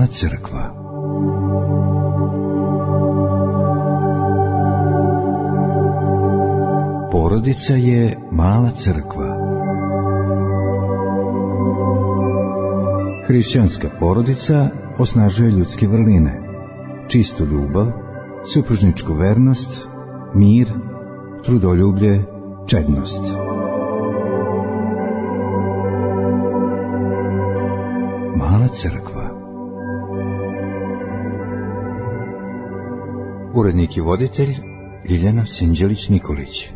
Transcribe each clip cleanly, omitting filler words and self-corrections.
Mala crkva. Porodica je mala crkva. Hrišćanska porodica osnažuje ljudske vrline, čistu ljubav, supružničku vernost, mir, trudoljublje, čednost. Mala crkva. Urednik i voditelj Ljiljana Sinđelić-Nikolić.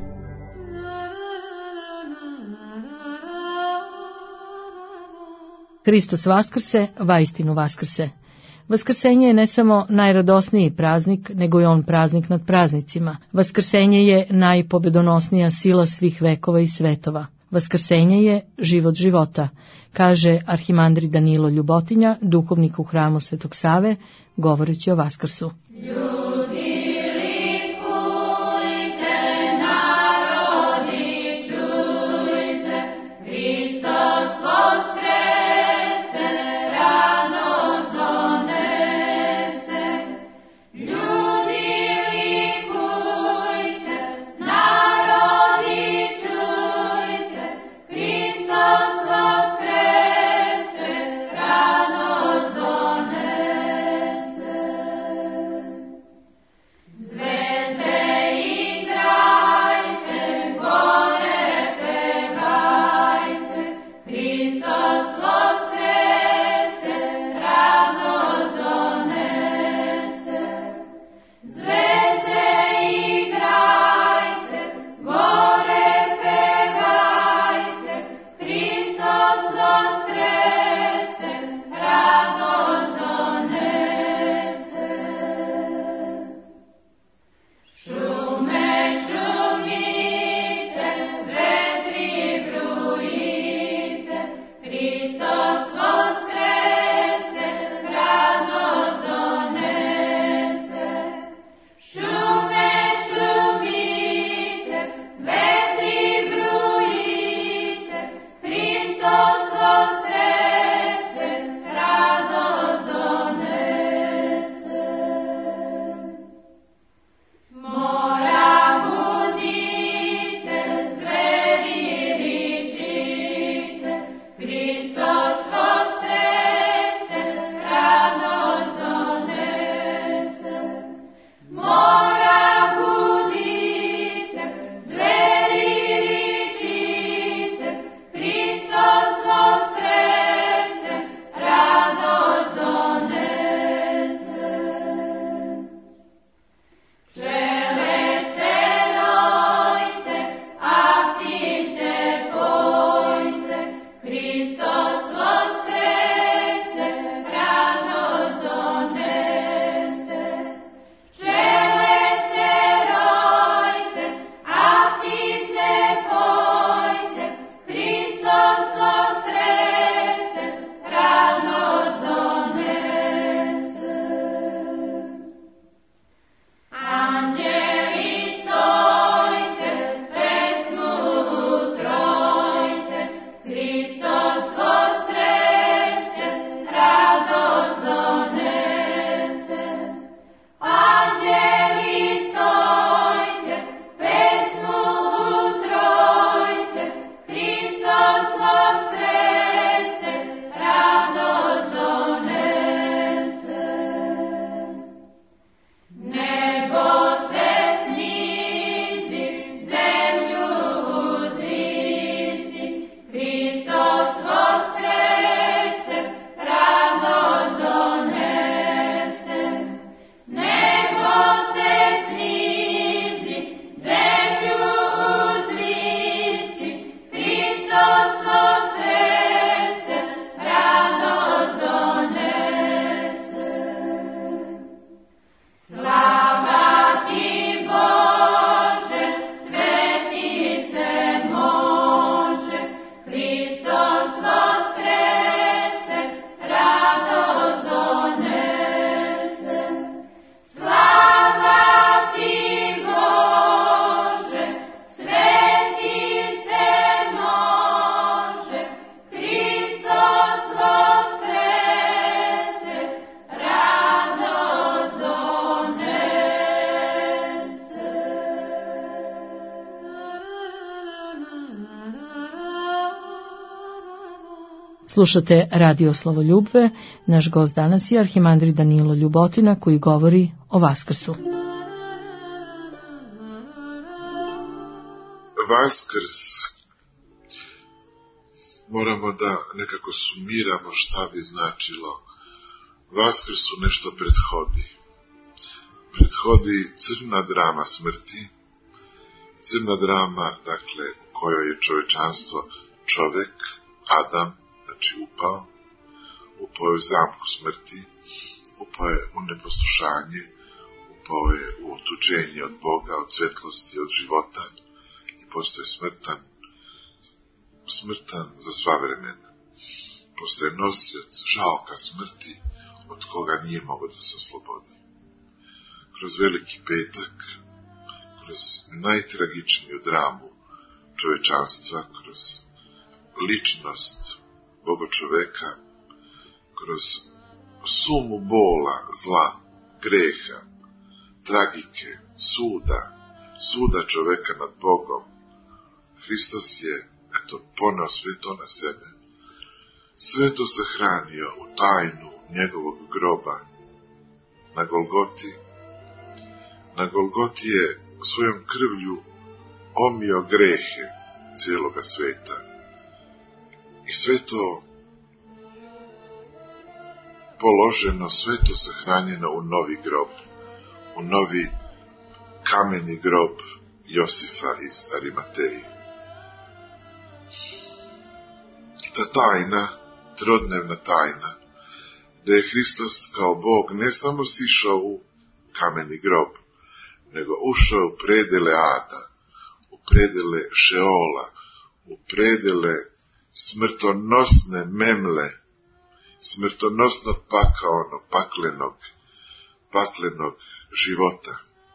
Hristos vaskrse, vaistinu vaskrse. Vaskrsenje je ne samo najradosniji praznik, nego je on praznik nad praznicima. Vaskrsenje je najpobedonosnija sila svih vekova i svetova. Vaskrsenje je život života, kaže arhimandri Danilo Ljubotinja, duhovnik u hramu Svetog Save, govoreći o Vaskrsu. Slušate Radio Slovoljubve. Naš gost danas je arhimandrit Danilo Ljubotina koji govori o Vaskrsu. Vaskrs, moramo da nekako sumiramo šta bi značilo. Vaskrsu nešto prethodi. Prethodi crna drama smrti, crna drama, dakle, u kojoj je čovečanstvo, čovek, Adam, znači upao je u zamku smrti, upao je u neposlušanje, upao je u otuđenje od Boga, od svetlosti, od života i postoje smrtan za sva vremena. Postoje nosioc žaoka smrti od koga nije mogao da se oslobodi. Kroz Veliki petak, kroz najtragičniju dramu čovečanstva, kroz ličnost Bogočoveka, kroz sumu bola, zla, greha, tragike, suda čoveka nad Bogom, Hristos je, poneo sve to na sebe. Sve to sahranio u tajnu njegovog groba na Golgoti. Na Golgoti je svojom krvlju omio grehe cijeloga sveta. I sve to položeno, sve to sahranjeno u novi grob, u novi kameni grob Josifa iz Arimateje. I ta tajna, trodnevna tajna, da je Hristos kao Bog ne samo sišao u kameni grob, nego ušao u predele Ada, u predele Šeola, u predele smrtonosne memle, smrtonosnog pakaonog, paklenog života.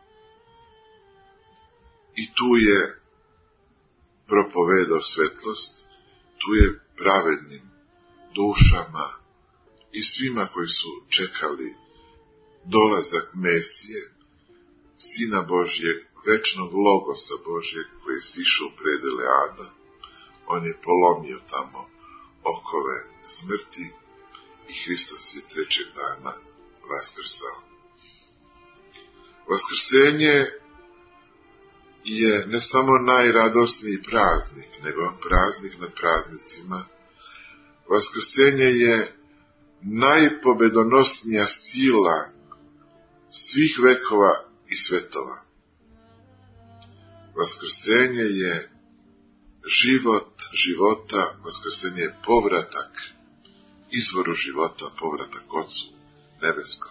I tu je propovedao svetlost, tu je pravednim dušama i svima koji su čekali dolazak Mesije, Sina Božjeg, večnog Logosa Božjeg koji je sišao u predele Ada. On je polomio tamo okove smrti i Hristos je trećeg dana vaskrsao. Vaskrsenje je ne samo najradosniji praznik, nego on praznik nad praznicima. Vaskrsenje je najpobedonosnija sila svih vekova i svetova. Vaskrsenje je život života, vaskrsenje je povratak izvoru života, povratak Otcu nebeskom.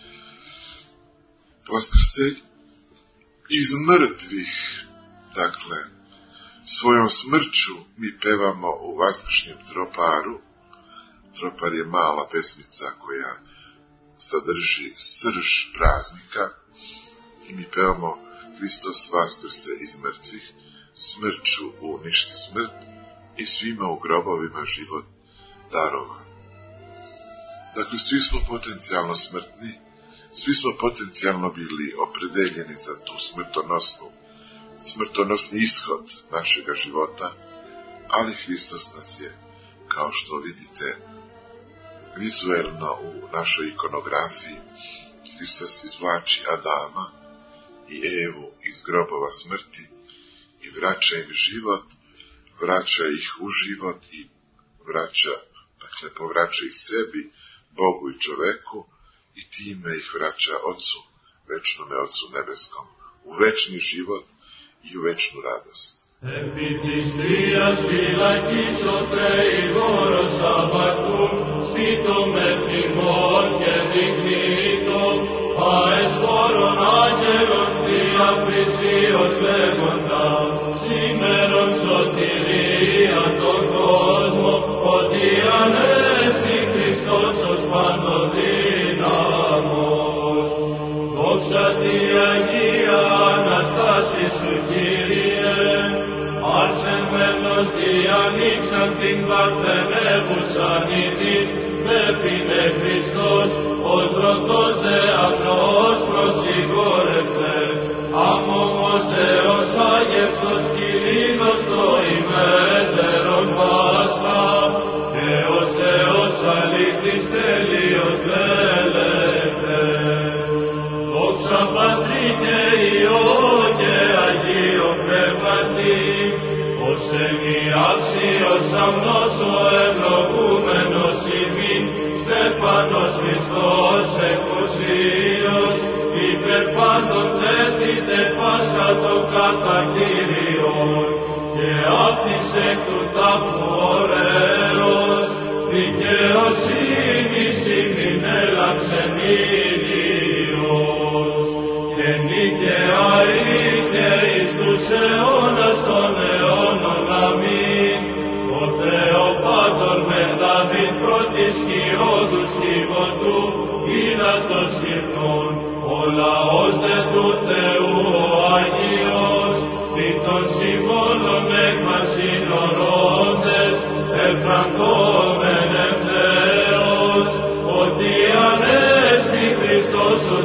Vaskrsenje iz mrtvih, dakle, svojom smrću mi pevamo u vaskršnjem troparu. Tropar je mala pesmica koja sadrži srž praznika i mi pevamo Hristos vaskrse iz mrtvih, smrću uništi smrt i svima u grobovima život darova. Dakle, svi smo potencijalno smrtni, svi smo potencijalno bili opredeljeni za tu smrtonosni ishod našega života, ali Hristos nas je, kao što vidite vizuelno u našoj ikonografiji, Hristos izvlači Adama i Evu iz grobova smrti i vraća im život, vraća ih u život i povraća ih sebi, Bogu i čoveku, i time ih vraća Otcu, večnome Otcu nebeskom, u večni život i u večnu radost. Επιτιστρίας φυλακής ο Θεηγόρος απακτούν, στήτων εθνικών και δεικνύτων, αεσπόρων άγγελων διαπλησίως λέγοντα, σήμερον σωτηρία τον κόσμο, ότι ανέστη Χριστός ως παντοδύναμος. Δόξα τη Αγία Αναστάση σου, Κύριε, αρσεμένος διανοίξαν την παρθενεύουσαν ηθήν, μέφινε Χριστός, ως δροτός δε αγνός προσυγχώρευτε, αμόμος Θεός άγευστος κυλίδος το ημέτερον Πάσχα, Θεός πάντων τέθητε πάσα το κατά Κύριον, και άφησε εκ του τάφου ωραίος, δικαιοσύνης ημιν έλαψεν Ήλιος, και νίκαια είτε εις τους αιώνας των αιώνων αμήν, ο Θεό Πάτερ με Δαβίδ πρώτης χειόδους κύβωτου, ύδατος γυρνών, ο λαός δε του Θεού ο Αγίος, δι' των συμβόλων έκμασιν ορώντες, εφραγόμεν ευθέως, ότι ανέστη Χριστός τους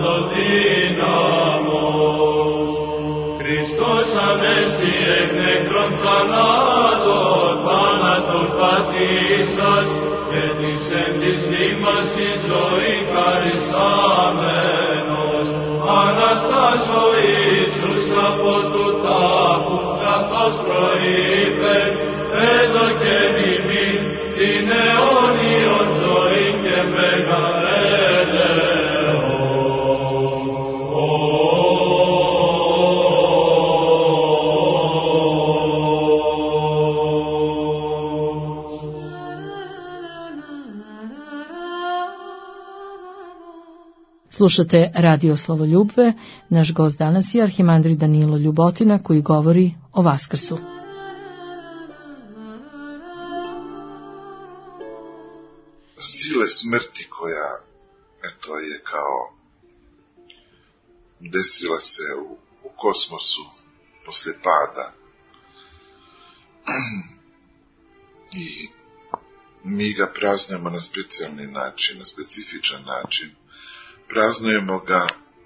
παντοδύναμος. Χριστός ανέστη εκ νεκρών θανάτων, θάνατον πατήσας, και της εν της βήμας η ζωή χαρισάμενος. Αναστάς ο Ιησούς από του τάφου, καθώς προείπεν, έδωκεν ημίν την αιώνιον ζωή και μεγαλέλεον. Slušate Radio Slovoljubve, naš gost danas je arhimandrit Danilo Ljubotina koji govori o Vaskrsu. Sile smrti koja, eto, je kao desila se u kosmosu posle pada. I mi ga praznujemo na specijalni način, na specifičan način. Praznujemo ga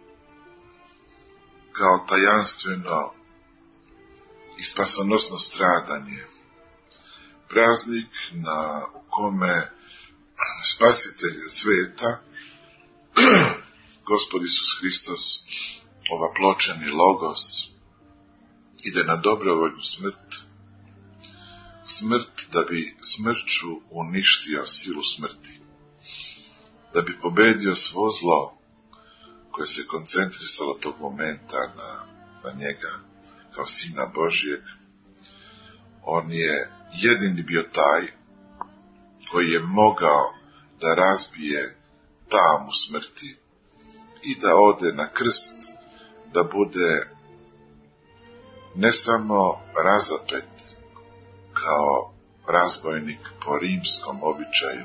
kao tajanstveno i spasonosno stradanje. Praznik u kome Spasitelj sveta, Gospod Isus Hristos, ovapločeni Logos, ide na dobrovoljnu smrt. Smrt da bi smrću uništio silu smrti. Da bi pobedio svo zlo koje se koncentrisalo tog momenta na njega kao Sina Božijeg. On je jedini bio taj koji je mogao da razbije tamu smrti i da ode na krst, da bude ne samo razapet kao razbojnik po rimskom običaju,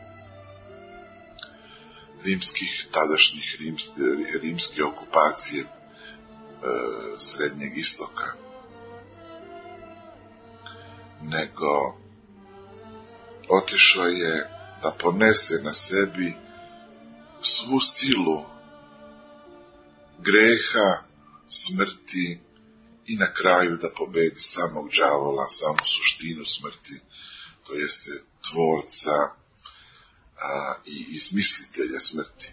rimske okupacije Srednjeg istoka, nego otišao je da ponese na sebi svu silu greha, smrti i na kraju da pobedi samog đavola, samu suštinu smrti, to jeste tvorca i izmislitelja smrti.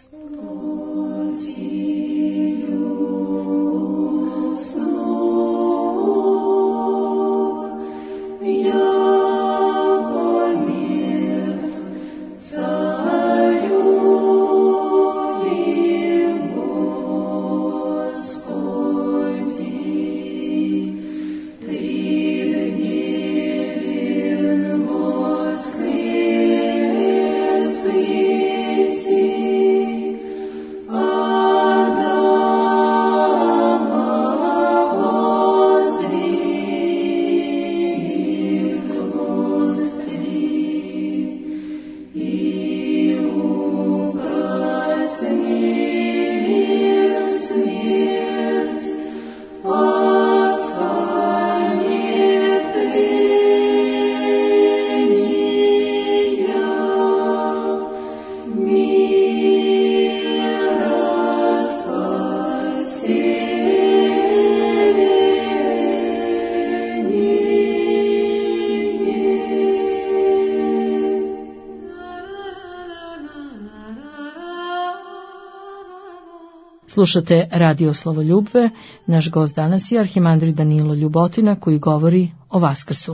Slušate Radio Slovoljubve, naš gost danas je arhimandrit Danilo Ljubotina koji govori o Vaskrsu.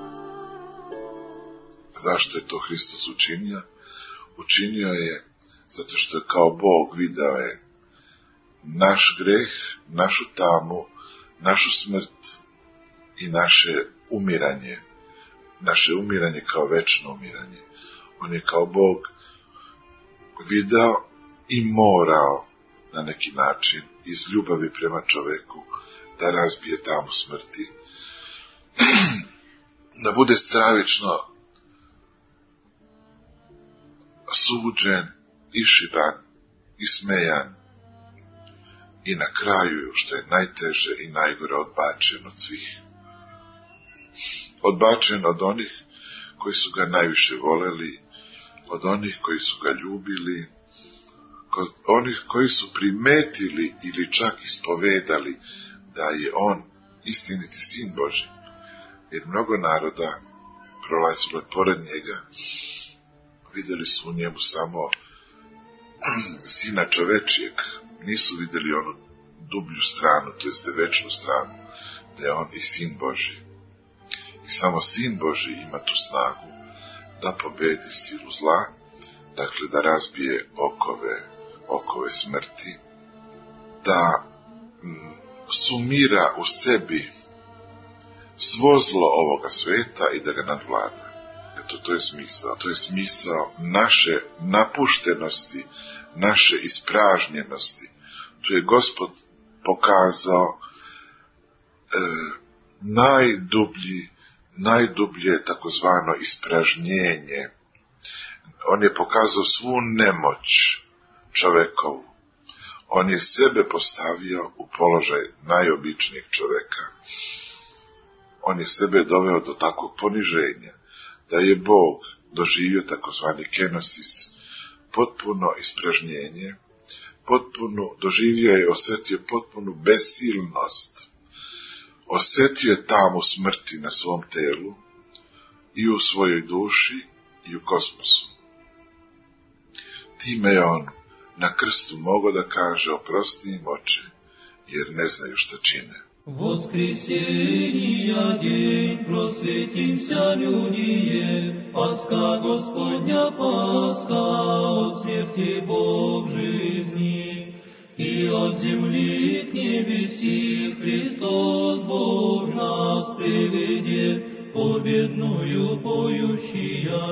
Zašto je to Hristos učinio? Učinio je zato što je kao Bog video je naš greh, našu tamu, našu smrt i naše umiranje kao večno umiranje. On je kao Bog video i morao na neki način iz ljubavi prema čoveku da razbije tamu smrti, da bude stravično suđen, išiban, ismejan i na kraju, što je najteže i najgore, odbačen od svih. Odbačen od onih koji su ga najviše voleli, od onih koji su ga ljubili, od onih koji su primetili ili čak ispovedali da je on istiniti sin Božji. Jer mnogo naroda prolazilo je pored njega, vidjeli su u njemu samo sina čovečijeg, nisu vidjeli onu dublju stranu, to jeste večnu stranu, da je on i sin Božji. I samo sin Božji ima tu snagu da pobedi silu zla, dakle da razbije okove smrti, da sumira u sebi svo zlo ovoga sveta i da ga nadvlada. Eto, to je smisao. To je smisao naše napuštenosti, naše ispražnjenosti. Tu je Gospod pokazao najdublje takozvano ispražnjenje. On je pokazao svu nemoć čovekovu. On je sebe postavio u položaj najobičnijeg čoveka. On je sebe doveo do takvog poniženja, da je Bog doživio takozvani kenosis, potpuno ispražnjenje, doživio je, osjetio potpunu besilnost, osjetio je tamu smrti na svom telu i u svojoj duši i u kosmosu. Time je on na krstu mogao da kaže: oprosti im, Oče, jer ne znaju šta čine. Воскресения день, просветимся, людие, Пасха Господня, Пасха, от смерти Бог жизни, и от земли к небеси Христос Бог нас приведет, победную поющия.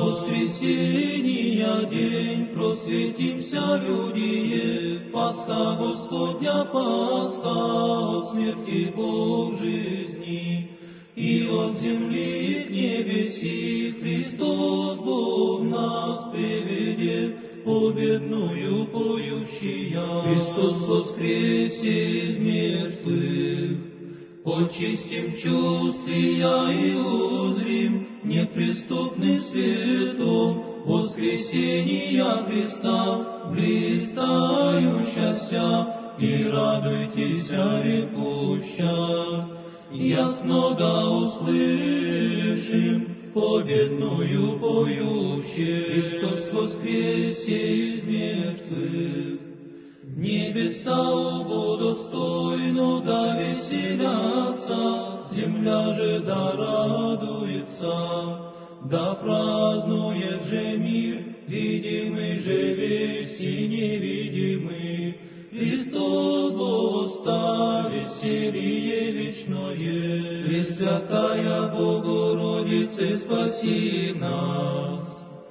Воскресения день, просветимся, людие, Пасха Господня, Пасха, от смерти Бог жизни, и от земли к небеси Христос Бог нас приведет, победную поющия. Христос воскресе из мертвых, очистим чувствия и узрим неприступным светом воскресения Христа, блистающаяся, и радуйтесь, рекуща. Ясно да услышим победную поющую. Христос воскресе из мертвых, небеса удостойно да веселятся, земля же да радуется, да празднует же мир, видимый же весь и невидимый. Христос восстал, веселье вечное. Пресвятая Богородице, спаси нас.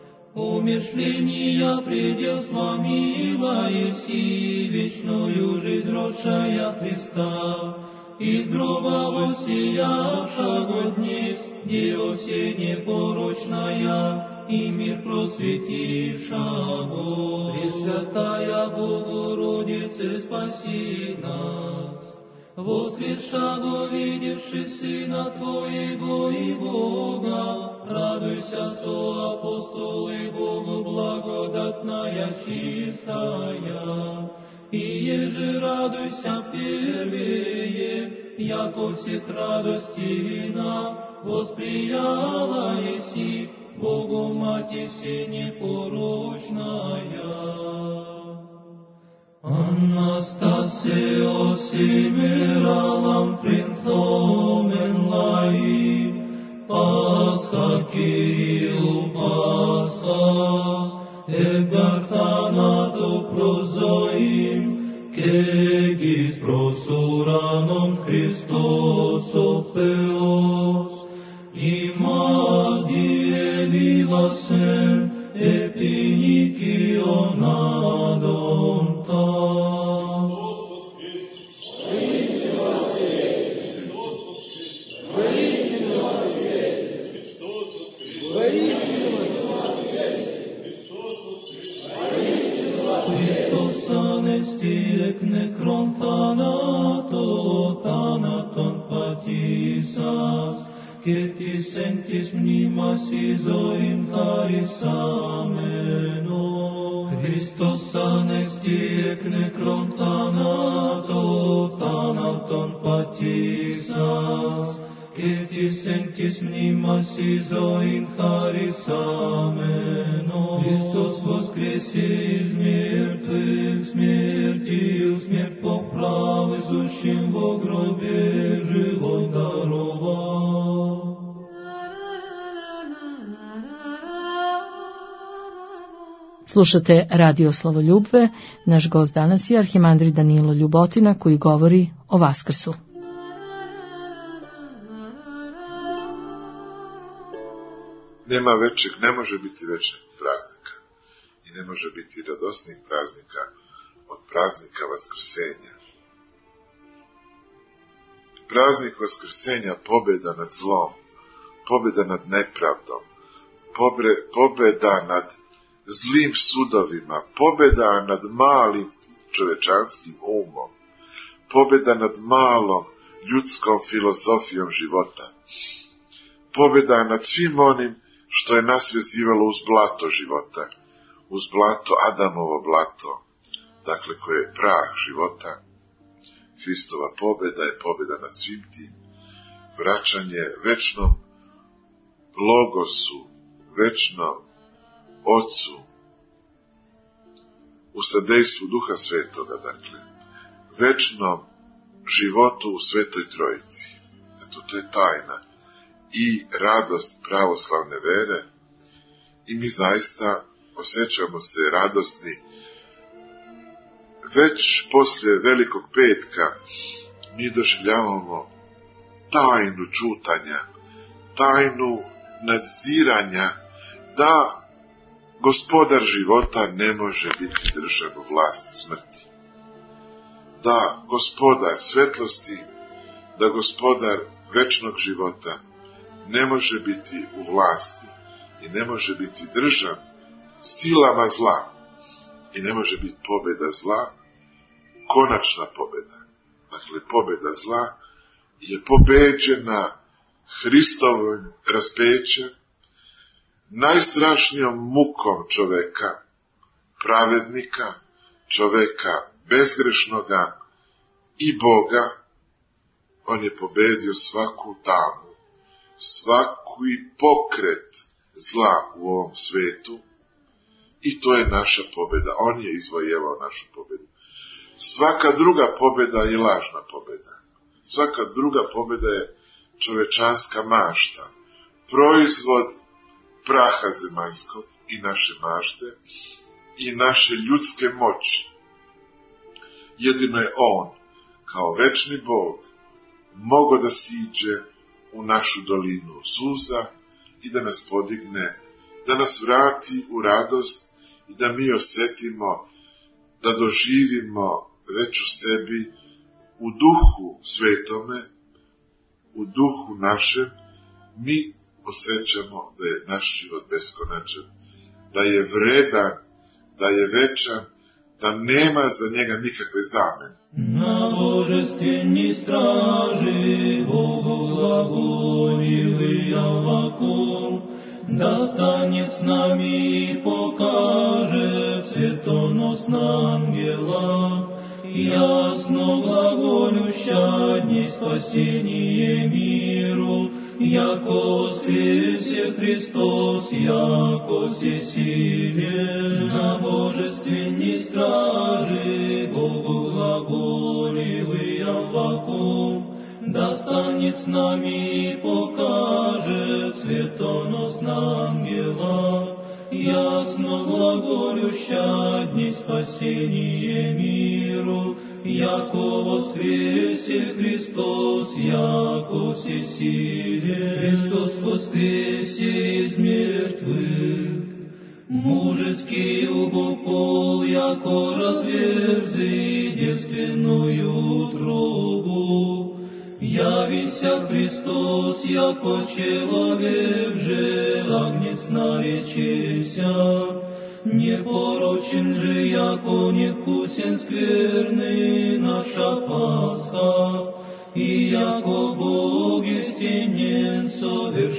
Умершления предел сломила еси, вечную жизнь родшая Христа. Из гроба воссиявшего днесь, Дева все непорочная, и мир просветившего. Пресвятая Богородице, спаси нас. Воскресшего, видевши Сына Твоего и Бога, радуйся, соапостолы Богу благодатная чистая. И еже радуйся первее, яко всех радостей вина, восприяла еси Богу Мати всенепорочная. Anastasio simeralam printomen lai, Pascha Kyriou Pascha, Egarthana et sentis mnimas isoin caris ameno. Christos anesti ec necron thanaton patisas, et sentis mnimas isoin caris ameno. Christos воскресе из мертвых, смертью смерть поправ, изущим во гробе живот даровал. Slušate Radio Slavoljubve. Naš gost danas je arhimandrit Danilo Ljubotina koji govori o Vaskrsu. Nema većeg, ne može biti većeg praznika i ne može biti radosnijeg praznika od praznika Vaskrsenja. Praznik Vaskrsenja, pobjeda nad zlom, pobjeda nad nepravdom, pobjeda nad zlim sudovima, pobjeda nad malim čovečanskim umom, pobjeda nad malom ljudskom filozofijom života, pobjeda nad svim onim što je nas vezivalo uz blato života, uz blato, Adamovo blato, dakle koje je prah života. Hristova pobjeda je pobjeda nad svim tim, vraćanje večnom logosu, večnom Otcu, u sadejstvu Duha Svetoga, dakle, večnom životu u Svetoj Trojici. Eto, to je tajna i radost pravoslavne vere i mi zaista osjećamo se radosni. Već poslije Velikog petka mi doživljavamo tajnu čutanja, tajnu nadziranja da Gospodar života ne može biti držan u vlasti smrti. Da Gospodar svetlosti, da Gospodar večnog života ne može biti u vlasti i ne može biti držan silama zla i ne može biti pobjeda zla, konačna pobjeda. Dakle, pobjeda zla je pobeđena Hristovim raspećem, najstrašnijom mukom čoveka, pravednika, čoveka bezgrešnoga i Boga. On je pobedio svaku tamu, svaki pokret zla u ovom svetu i to je naša pobjeda. On je izvojevao našu pobjedu. Svaka druga pobjeda je lažna pobjeda. Svaka druga pobjeda je čovečanska mašta, proizvod praha zemaljskog i naše mašte i naše ljudske moći. Jedino je On, kao večni Bog, mogao da siđe u našu dolinu suza i da nas podigne, da nas vrati u radost i da mi osjetimo, da doživimo već u sebi, u duhu svetome, u duhu našem, mi osjećamo da je naš život beskonačan, da je vredan, da je večan, da nema za njega nikakve zamene. Na божественни стражи Богу глаголили Аввакум, да станет с нами и покажет светоносна ангела, ясно глаголюща дни спасение миру, яко воскресе Христос, яко всесилен. На божественни стражи Богу глаголили Аввакум, да станет с нами и покажет светоносна ангела, ясно глаголюща дни спасение миру, яко воскресе Христос, яко всесилен. Христос воскресе из мертвых, мужеский убопол, яко разверзи девственную трубу. Явися Христос, яко человек же, агнец наречеся, непорочен же, яко невкусен скверный наша Пасха, и яко Бог истинен со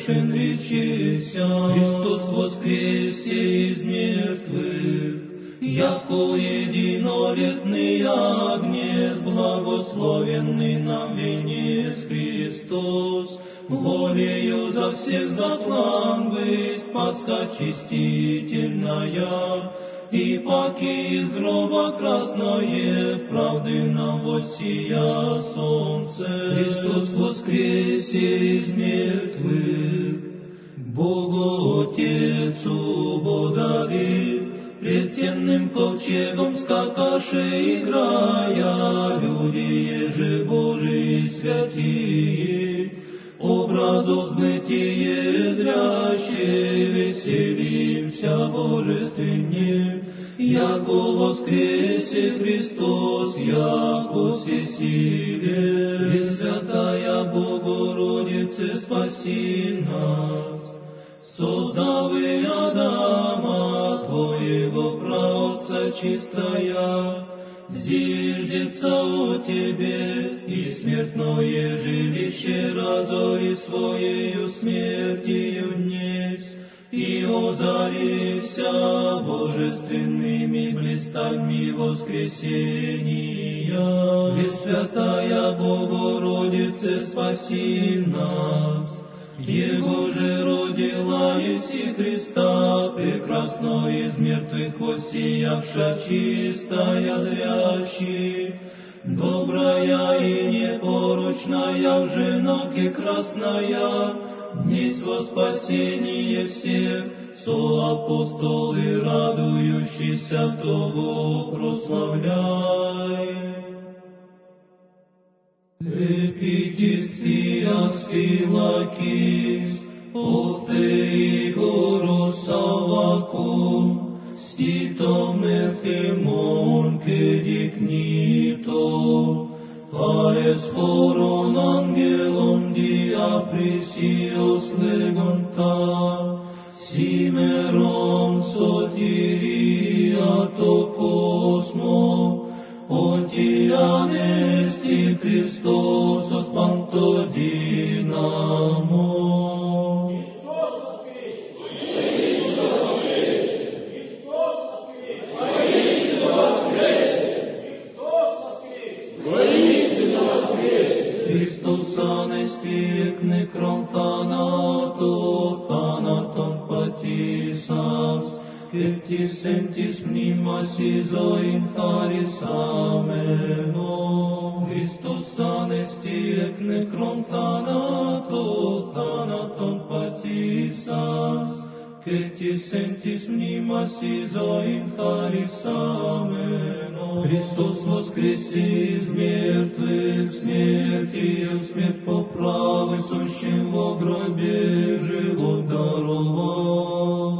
воскрешен речися, Христос воскресе из мертвых, яко единолетный Агнец, благословенный нам венец Христос, волею за всех заклан быть, Спаска чистительная, и паки из гроба красное, правды нам воссия солнце. Христос воскресе из мертвых, Богу Отецу Богови, пред ценным ковчегом скакаше играя, люди еже Божии святые, образу сбытие зряще, веселимся божественне, яко воскресе Христос, яко всесиле. Пресвятая Богородице, спаси нас, создавы Адама, Твоего праотца чистая, зиждется о Тебе, и смертное жилище разори своею смертью несть, и озарися божественными блистами воскресения. Пресвятая Богородице, спаси нас, Его же родила Иси Христа, прекрасно из мертвых воссиявша, чистая зрящий, добрая и непорочная, в женах и красная, днесь во спасение всех, соапостолы, радующийся того прославляй. Епитис филакис, Оθεη γόρος Αβακούμ, στήτων εθιμών και δεικνύτω, αες χωρών αγγέλων διαπρίσιος λέγοντα, σήμερον σωτηρία το κόσμο, ότι ανέστη Χριστός ως παντοδύναμο. Χριστός ανέστη εκ νεκρών θάνατον πατήσας, και της εν της μνήμας η ζωήν χαρισάμενο. Χριστός ανέστη εκ νεκρών θάνατον πατήσας, και της εν της μνήμας η ζωήν χαρισάμενο. Χριστός воскресе из мертвых, смертью смерть поправы, сущим во гробе живот даровал.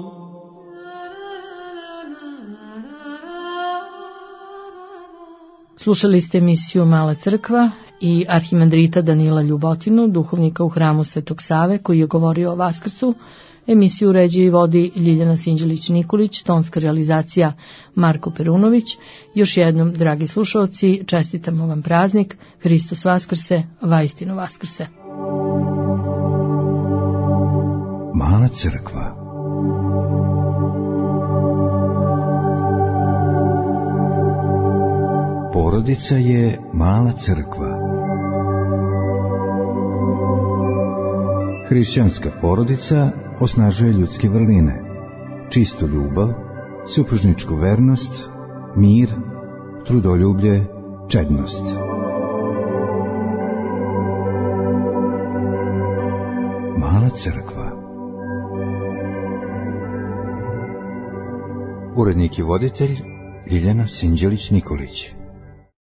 Slušali ste emisiju Mala crkva i arhimandrita Danila Ljubotinu, duhovnika u hramu Svetog Save, koji je govorio o Vaskrsu. Emisiju uređuje i vodi Ljiljana Sinđelić-Nikolić, tonska realizacija Marko Perunović. Još jednom, dragi slušalci, čestitamo vam praznik. Hristos Vaskrse, vaistinu Vaskrse. Mala crkva. Porodica je mala crkva. Hrišćanska porodica osnažuje ljudske vrline, čistu ljubav, supružničku vernost, mir, trudoljublje, čednost. Mala crkva. Urednik i voditelj Ljiljana Sinđelić-Nikolić.